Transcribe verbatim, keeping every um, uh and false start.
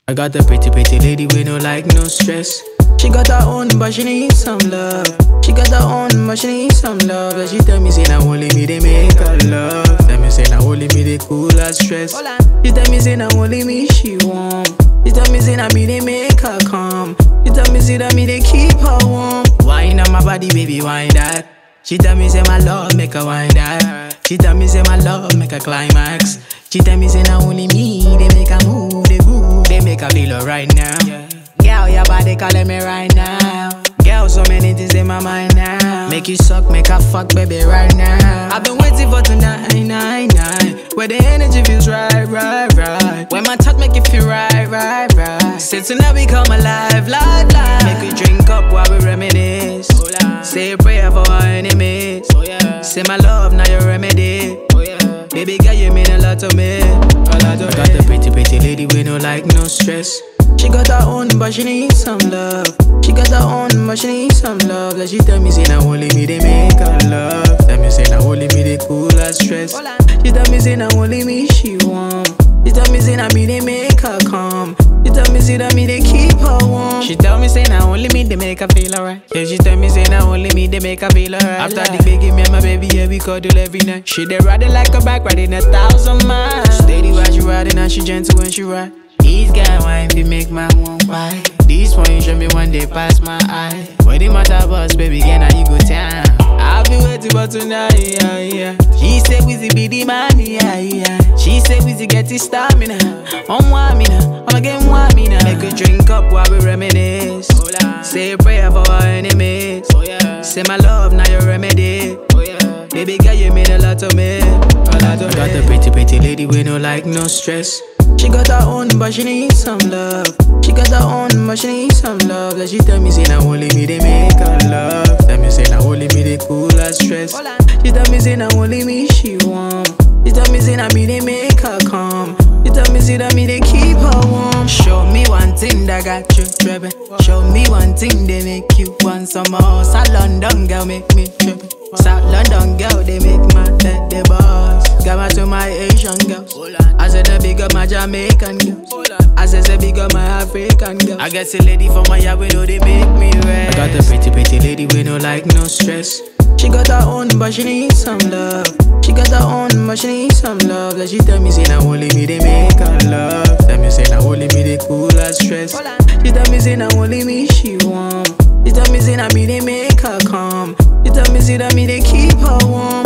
I got a pretty, pretty lady with no like, no stress. She got her own, but she need some love. She got her own, but she need some love. And she tell me, say, now only me, they make her love. Tell me, say, now only me, they cool her stress. She tell me, say, now only me, she warm. She tell me, say, now me, they make her calm. She tell me, say, that me, they keep her warm. Wine on my body, baby, wine that. She tell me, say, my love, make her wine that. She tell me, say, my love, make her climax. She tell me, say, now only me, they make her move, they groove, they make her feel alright now. Girl, your body calling me right now. Girl, so many things in my mind now. Make you suck, make her fuck, baby, right now. I've been waiting for tonight, nine, nine. Where the energy feels right, right, right. When my touch make you feel right, right, right. Say tonight we come alive, live, live. Make you drink up while we reminisce. Say a prayer for our enemies. Say my love, now your remedy. Baby girl, you mean a lot to me. A lot to I got the pretty, pretty lady with no like, no stress. She got her own, but she need some love. She got her own, but she need some love. Like she tell me, say, now only me, they make her love. Tell me, say, now only me, they cool her stress. She tell me, say, now only me, she warm. She tell me, say, now me, they make her calm. She tell me, say, that me, they keep her warm. She tell me, say, now only me, they make her feel alright. Yeah, she tell me, say, now only me, they make her feel alright. After the big me and my baby, yeah, we cuddle every night. She they riding like a bike, riding a thousand miles. Steady while she riding, and she gentle when she ride. These guys wine fi make my one why. This one you show me one day pass my eye. When the matter bus, baby, again now you go town. I'll be waiting for tonight, yeah, yeah. She say Wizzy be the man, yeah, yeah. She say Wizzy get his stamina. On one me now, I'm again one me now. Make a drink up while we reminisce. Say a prayer for our enemies. Say my love, now your remedy. Baby girl, you mean a lot to me. A lot to me. Got the pretty, pretty lady with no like, no stress. She got her own, but she need some love. She got her own, but she need some love. Like she tell me, say, now only me, they make her love. Tell me, say, now only me, they cool her stress. She tell me, say, now only me, she warm. She tell me, say, now me, they make her calm. She tell me, say, that me, they keep her warm. Show me one thing that got you tripping. Show me one thing they make you want some more. South London girl make me tripping. South London girl, they make my head the boss. Got my to my Asian girls. I said the big up my Jamaican girls. I said the big up my African girls. I guess a lady from my yard, we know they make me rest. I got the pretty, pretty lady with no like, no stress. She got her own, but she need some love. She got her own, but she need some love. Like she tell me, say, now only me, they make her love. Tell me, say, now only me, they cool her stress. She tell me, say, now only me, she warm. She tell me, say, now me, they make her calm. She tell me, say, that me, they keep her warm.